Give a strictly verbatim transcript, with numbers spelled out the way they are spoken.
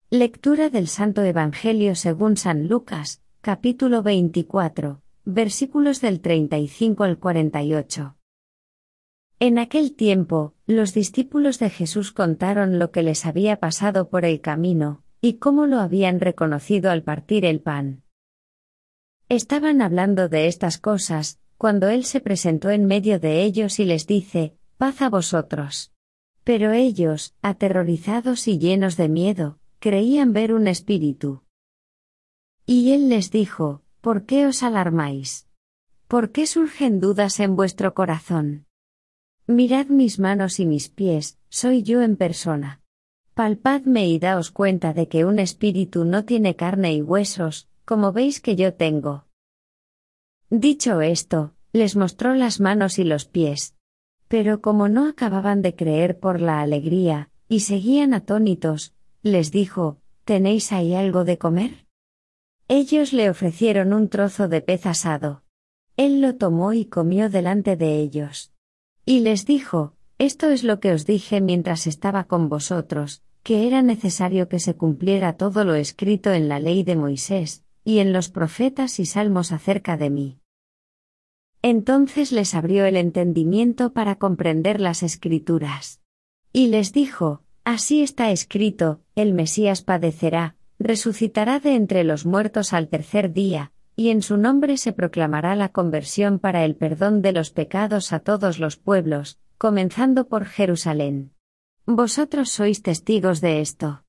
Lectura del Santo Evangelio según San Lucas, capítulo veinticuatro, versículos del treinta y cinco al cuarenta y ocho. En aquel tiempo, los discípulos de Jesús contaron lo que les había pasado por el camino, y cómo lo habían reconocido al partir el pan. Estaban hablando de estas cosas, cuando Él se presentó en medio de ellos y les dice: «Paz a vosotros». Pero ellos, aterrorizados y llenos de miedo, creían ver un espíritu. Y Él les dijo: «¿Por qué os alarmáis? ¿Por qué surgen dudas en vuestro corazón? Mirad mis manos y mis pies, soy yo en persona. Palpadme y daos cuenta de que un espíritu no tiene carne y huesos, como veis que yo tengo». Dicho esto, les mostró las manos y los pies. Pero como no acababan de creer por la alegría, y seguían atónitos, les dijo: «¿Tenéis ahí algo de comer?». Ellos le ofrecieron un trozo de pez asado. Él lo tomó y comió delante de ellos. Y les dijo: «Esto es lo que os dije mientras estaba con vosotros, que era necesario que se cumpliera todo lo escrito en la ley de Moisés, y en los profetas y salmos acerca de mí». Entonces les abrió el entendimiento para comprender las Escrituras. Y les dijo: «Así está escrito, el Mesías padecerá, resucitará de entre los muertos al tercer día, y en su nombre se proclamará la conversión para el perdón de los pecados a todos los pueblos, comenzando por Jerusalén. Vosotros sois testigos de esto».